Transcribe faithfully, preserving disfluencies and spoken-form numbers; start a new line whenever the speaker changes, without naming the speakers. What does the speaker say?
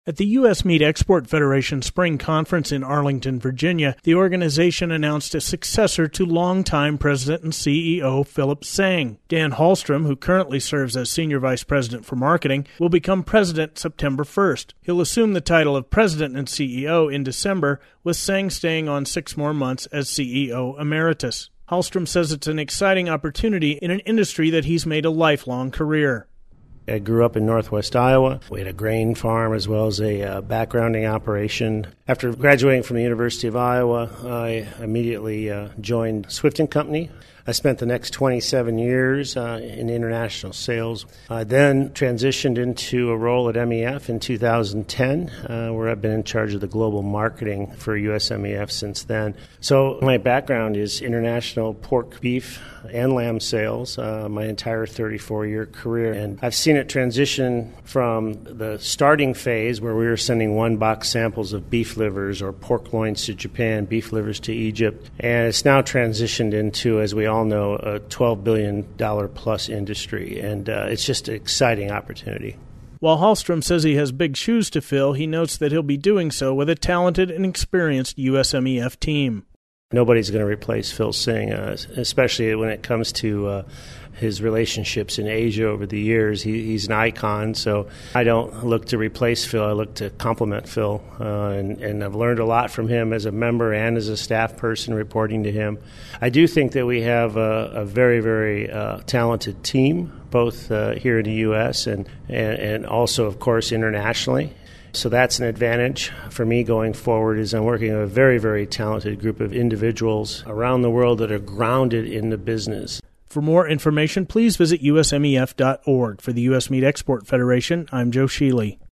At the U S. Meat Export Federation Spring Conference in Arlington, Virginia, the organization announced a successor to longtime President and C E O Philip Sang. Dan Hallstrom, who currently serves as Senior Vice President for Marketing, will become President September first. He'll assume the title of President and C E O in December, with Sang staying on six more months as C E O Emeritus. Hallstrom says it's an exciting opportunity in an industry that he's made a lifelong career.
I grew up in northwest Iowa. We had a grain farm as well as a uh, backgrounding operation. After graduating from the University of Iowa, I immediately uh, joined Swift and Company. I spent the next twenty-seven years uh, in international sales. I then transitioned into a role at M E F in two thousand ten, uh, where I've been in charge of the global marketing for U S M E F since then. So my background is international pork, beef, and lamb sales uh, my entire thirty-four-year career. And I've seen it transition from the starting phase where we were sending one-box samples of beef livers or pork loins to Japan, beef livers to Egypt. And it's now transitioned into, as we all know, a twelve billion dollars plus industry. And uh, it's just an exciting opportunity.
While Hallstrom says he has big shoes to fill, he notes that he'll be doing so with a talented and experienced U S M E F team.
Nobody's going to replace Phil Sang, uh, especially when it comes to uh, his relationships in Asia over the years. He, he's an icon, so I don't look to replace Phil. I look to complement Phil, uh, and, and I've learned a lot from him as a member and as a staff person reporting to him. I do think that we have a, a very, very uh, talented team, both uh, here in the U S and, and, and also, of course, internationally. So that's an advantage for me going forward, is I'm working with a very, very talented group of individuals around the world that are grounded in the business.
For more information, please visit U S M E F dot org. For the U S. Meat Export Federation, I'm Joe Sheely.